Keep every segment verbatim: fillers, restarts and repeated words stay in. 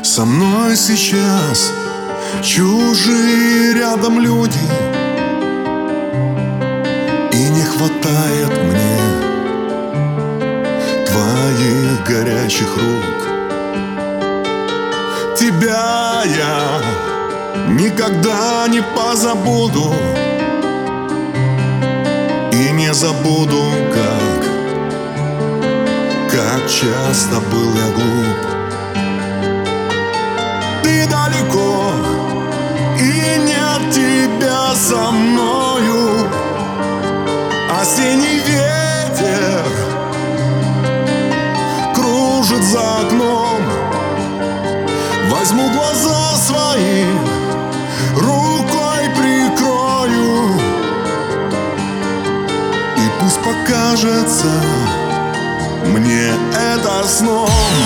Со мной сейчас чужие рядом люди, и не хватает мне твоих горячих рук. Тебя я никогда не позабуду, и не забуду, как Как часто был я глуп. Ты далеко, и нет тебя со мною. Осенний ветер кружит за окном. Возьму глаза свои, рукой прикрою, и пусть покажется мне это сном.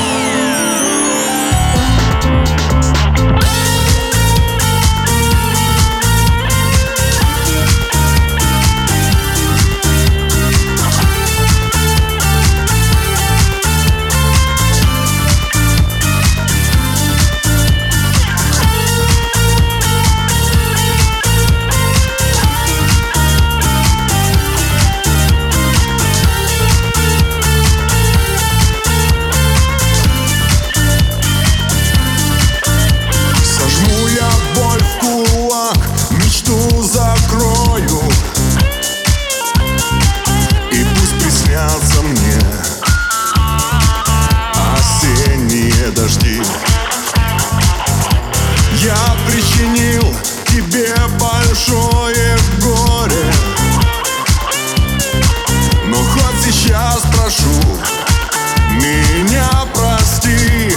Закрою, и пусть приснятся мне осенние дожди. Я причинил тебе большое горе, но хоть сейчас прошу, меня прости.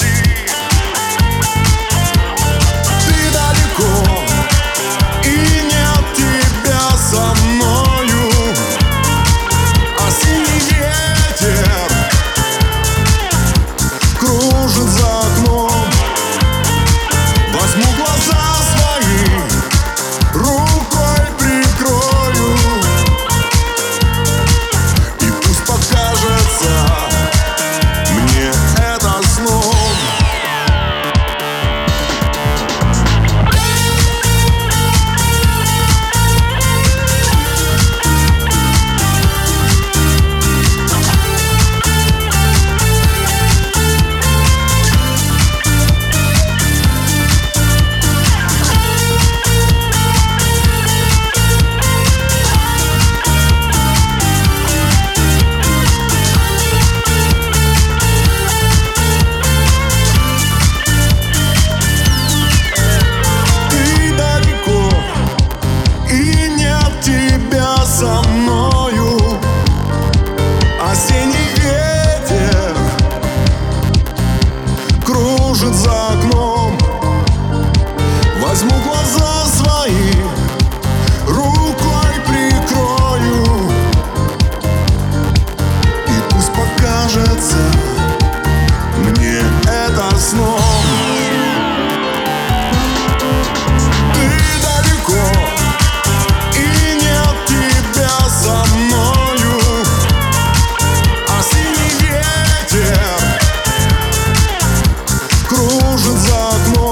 Со мною осенний ветер кружит за окном. Возьму глаза свои, рукой прикрою, и пусть покажется мне это сном. Кружит за окном.